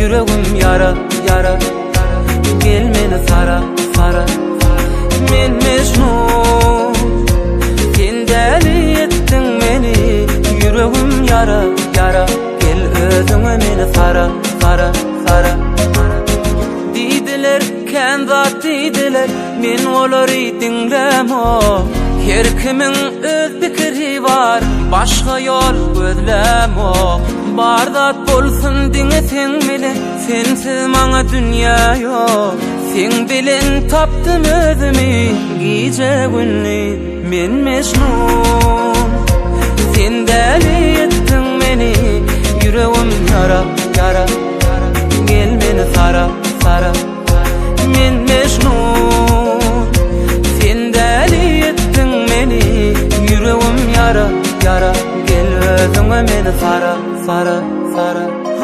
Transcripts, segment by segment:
yüreğim yara yara. Gel meni sara sara. Men Mecnun, sen deli ettin meni. Yüreğim yara yara. Gel özüme meni sara sara sara. Didiler kendi didiler, men olary dinlemo. Her kimin öz pikiri var, başka yol gözlemo. Bardat bolsun diňe sen bilen, sensiz maňa dünýä ýok. Sen bilen tapdym özümi, gije gündüz men Mecnun. Sen deli ettin meni, yüreğim yara yara. Gel meni sara sara. Men Mecnun, sen deli ettin meni, yüreğim yara yara. Gel özüme meni sara sara sara.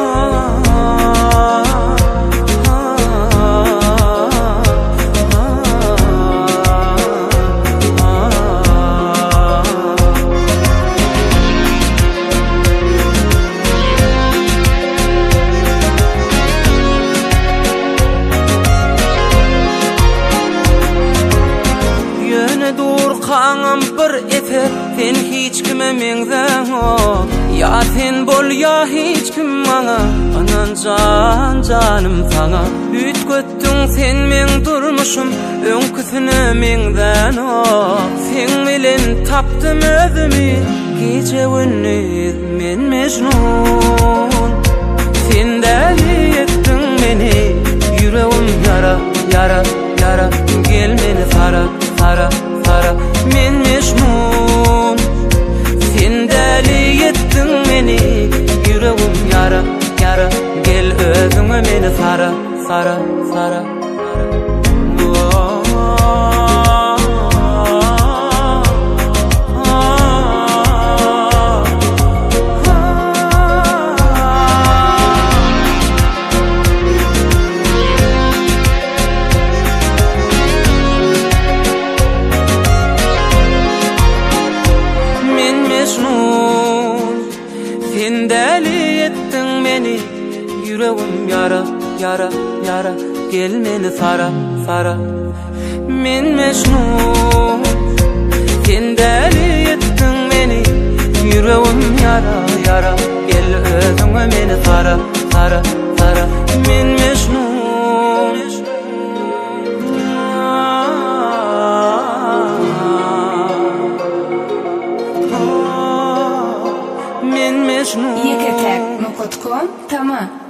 Kaňam bir eter, sen hiç kime meňzeň ol. Ya sen bol ya hiç kim maňa, anan can canım saňa. Ütgetdiň sen meň durmuşum, öňküsine meňden ol. Sen bilen tapdym özümi, gije gündüz men Mecnun. Sen deli ettin meni, yüreğim yara yara yara. Gel meni sara sara sara. Men Mecnun, sen deli ettin meni, yüreğim yara yara. Gel özüme meni sara sara sara. Sen deli ettin meni, yüreğim yara yara yara. Gel meni sara sara. Men Mecnun, sen deli ettin meni, yüreğim yara yara. Gel özüme meni sara sara sara. Men Mecnun, Yeketek.com tamam.